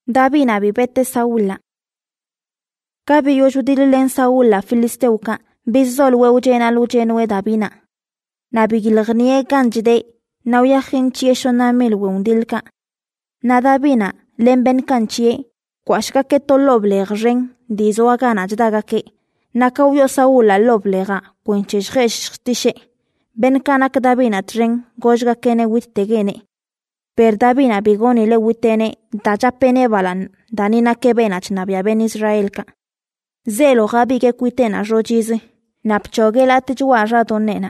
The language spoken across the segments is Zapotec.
Davina bibete Saula. Kabi yojudililen Saula Filisteuka, bizol weujena lujenwe Davina. Nabigilgnie ganjide, nauyachin chieshona milweundilka. Na Davina, lemben kanchie, kwashkake to loblerren, dizo agana jdagake. Nakauyo Saula loblera, kwencheshresh tishe. Ben kanak Davina tren, gojga kene wittegene. Per Davina bigoni le witene, dachapene balan, danina kebenach nabia ben Israelka. Zelo gabi ke kuitena rojize, napchogela tijwa radonena.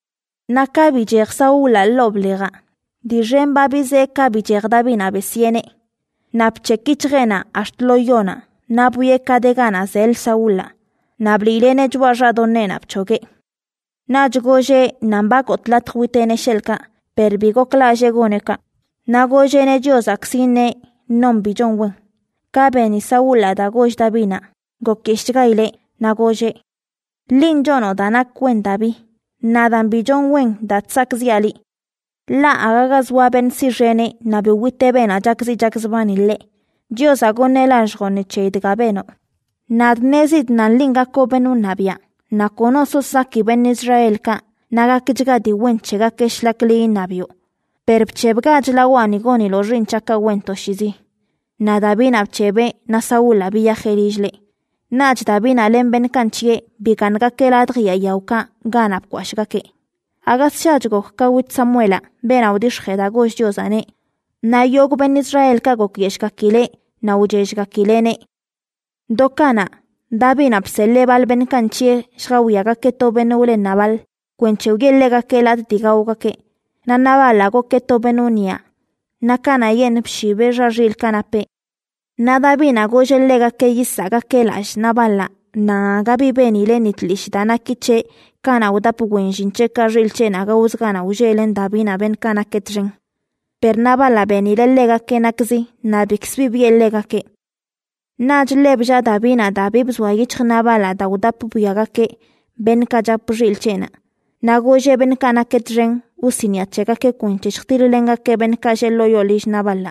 Nakabi jer Saula loblera, di rembabi ze kabi jer Davina besiene. Napchekichgena astloyona, nabuye kadegana zel Saula, nablilene jwa radonena pchoge. Najgoje nambakot latwitene shelka, per bigo klaje goneka. Nagojene Josaksine non bijonwen. Kabeni Saula da goj Davina. Gokishgaile nagoje. Linjono danak kwentabi. Nadan bijonwen da tsakziali. La agagazwaben sirene nabiwiteben a jakzbanile. Josagone lanjgone cheidgabeno. Nadnezid nan linga kobenu nabia. Nakonoso saki ben Israelka. Nagakijgadi wenchega keshlakli nabio. Perpchebgaj la wani goni lo rinchaka wento shizi. Na Davina pchebe na Saula biya jerijle. Nach Davina lemben kanchie bikanga keladria yauka ganap kwashgake. Agas shajgo kawit Samuela ben audishgeda gosh josane. Na yog ben Israel kagok yeshkakile na ujeshkakilene. Dokana Davina psele bal ben kanchie shgawiaga keto benule nabal. Kwencheugelega kelad digaugake. Na nabala go keto benunia. Na kana yen pshibe raril kanape. Na Davina gojelega ke yisaga kelash nabala. Na gabi benile nitlish dana kiche kana udapu wenjinche karil che naga uzgana ujelen Davina ben kana ketring. Per nabala benile lega ke nakzi na bixbi bielega ke. Naj lebja Davina dabib zwayich nabala da udapu buyaga ke ben kajapuril chena. Na goje ben kana ketring. Usinia cheka ke kunchishtilenga ke ben kashelo yolish nabala.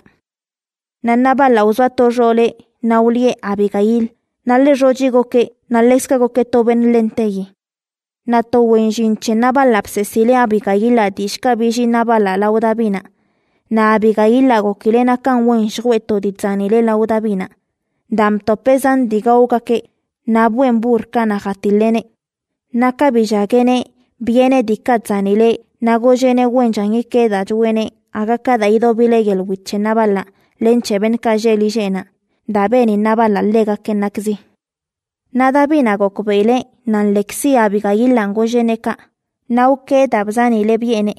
Na nabala uzwato role na ulie Abigail, na le rojigo ke na leskago ke toben lentegi. Na to wenjinche nabala psesile Abigail adishka biji nabala laudabina. Na Abigail lago kilena kan wenjweto ditzanile laudabina. Dam topezan digauga ke na buen burka na hatilene. Na kabijagene viene dikatzanile. Nagojene wenjangi queda juene, aga cada ido bilegel wiche nabala, lenche ben kajeli jena, da beni nabala lega kenakzi. Nada bina gokubele, nan lexi Abigail langojeneka, nauke dabzani le viene.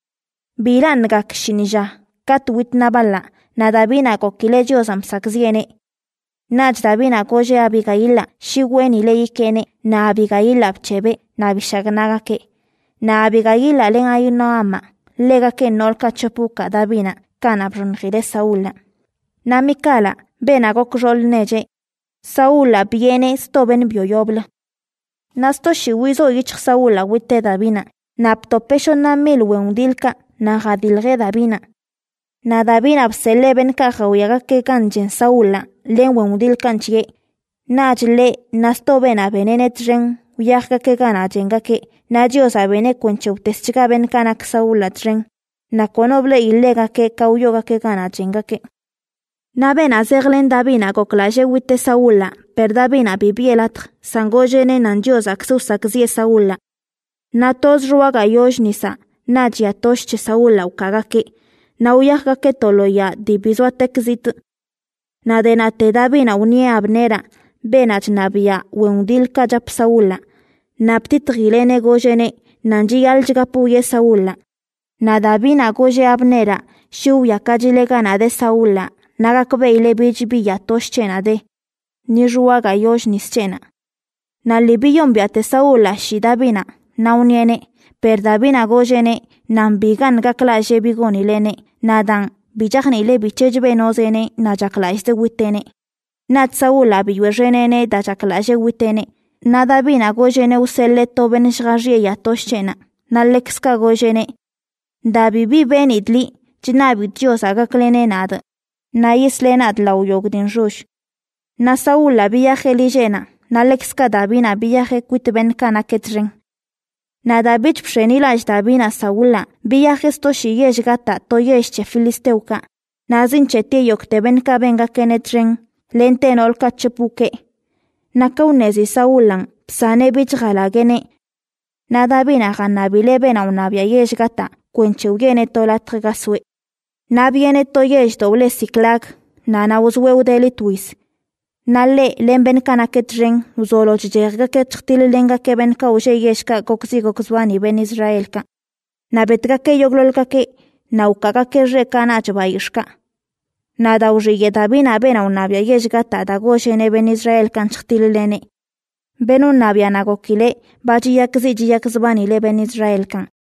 Bilan gakshinija, katwit nabala, nada bina gokile josam sakziene. Naj dabina goje Abigaila, shiweni le ikene, na Abigaila pchebe, na bishagnagake. Na Abigail len ayuno ama, lega ke nolka chapuka Davina, kana brunjire Saula. Na Mikala, ben agok neje. Saula viene stoben bioyobla. Nasto shiwizo ich Saula witte Davina, napto pesho na milweundilka, na gadilge Davina. Na Davina psele ben kajawiaga ke kanjen Saula, len weundilkan chie. Najle nasto ben abenenet ren, uyahga ke gana jengake. Na Diosa bene kunchuteschiga ben kanak Saula tren. Na konoble illega ke kauyoga ke gana jengake. Na ben azeglen Davina goklaje witte Saula, per Davina bibielatr, sangojene nan Diosa ksusak zie Saula. Na tos ruaga yojnisa, na jia toshche Saula ukagake, na uyahga ke toloya dibizwatek zit. Na denate Davina unie Abnera, benach nabia weundil kajap Saula. Naptit gilene gojene, nanji aljigapuye Saula. Na Davina goje Abnera, shu yakajile gana de Saula, nagakbeile bijibiya toshchena de. Niruaga yosh nischena. Na libiyon biate Saula shi Davina, na uniene, per Davina gojene, nan bigan gaklaje bigonilene, nadan, bijagnile bichejbe nozene, na jaklaiste witene. Nat Saula biyuerene da jaklaje witene. Na Davina gojene uselle toben shgarie ya toshchena. Na lekska gojene. Da bibi benidli, jinabi Diosa gaklene nada. na islenat lauyogdin rush. Na Saula viaje liyena, na lexka Davina viaje kuitben kana ketren. Na David pshenilaj Davina Saula viaje stoshiyesh gata toyeshche filisteuka. Na zinche tiyok teben ka venga kenetren, lenten olka chepuke. Na kaunezi Saulan psane bich galagene. Na Davina ganabilebena unabia yesh gata kwencheugene tolatregaswe. Na viene toyesh doble siklak, na uzweu tuis. Na lemben kana ketren uzolo jjerga ketchtilenga keben ka uje yeshka gokswani ben Israelka. Na betka ke yoglolka ke na ukaga ke rekana chbayishka. Na da uje Davina bena unabia yesh gata da goshene ben Israel kan chtilene. Benu nabia nagokile baji yakzi jiyaksbani le ben Israel kan.